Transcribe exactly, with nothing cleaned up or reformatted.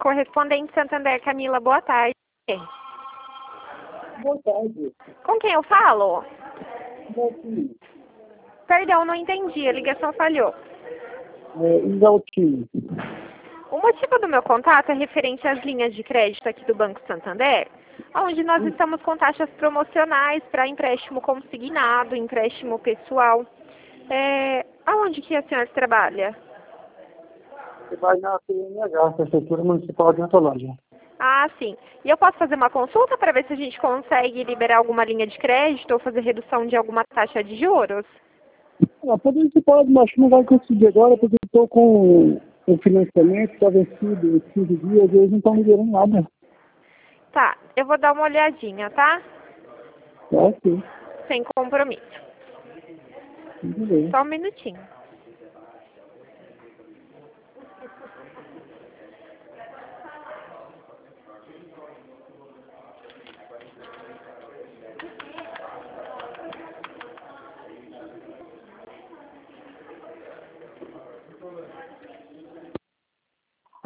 Correspondente Santander, Camila, boa tarde. Boa tarde. Com quem eu falo? Exaltino. Perdão, não entendi, a ligação falhou. É, Exaltino. O motivo do meu contato é referente às linhas de crédito aqui do Banco Santander, onde nós estamos com taxas promocionais para empréstimo consignado, empréstimo pessoal. É, aonde que a senhora trabalha? Você vai na C N H, Prefeitura Municipal de Antolândia. Ah, sim. E eu posso fazer uma consulta para ver se a gente consegue liberar alguma linha de crédito ou fazer redução de alguma taxa de juros? Ah, poder você pode, mas não vai conseguir agora porque eu estou com o financiamento, está vencido em quinze dias e eles não estão me dando nada. Tá, eu vou dar uma olhadinha, tá? Tá, sim. Sem compromisso. Tudo bem. Só um minutinho.